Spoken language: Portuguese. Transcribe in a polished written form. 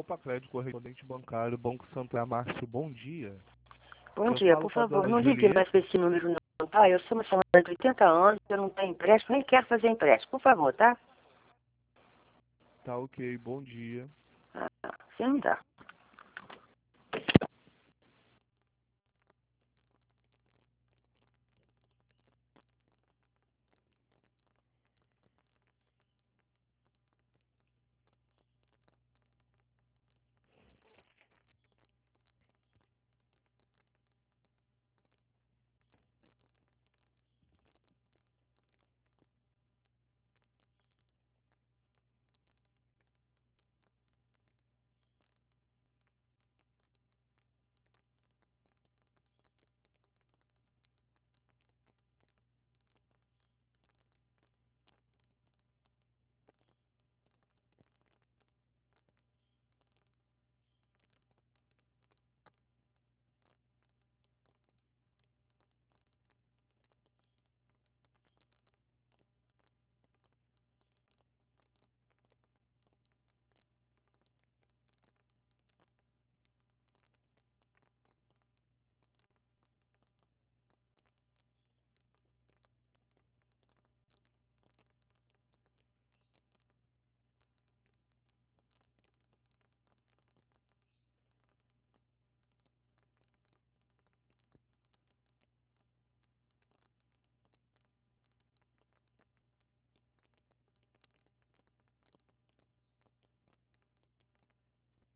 Copa Crédito, correspondente bancário, Banco Santander, Márcio, bom dia. Bom dia, por favor, não ligue mais para esse número não, tá? Eu sou uma senhora de 80 anos, eu não tenho empréstimo, nem quero fazer empréstimo, por favor, tá? Tá ok, bom dia. Ah, você não dá.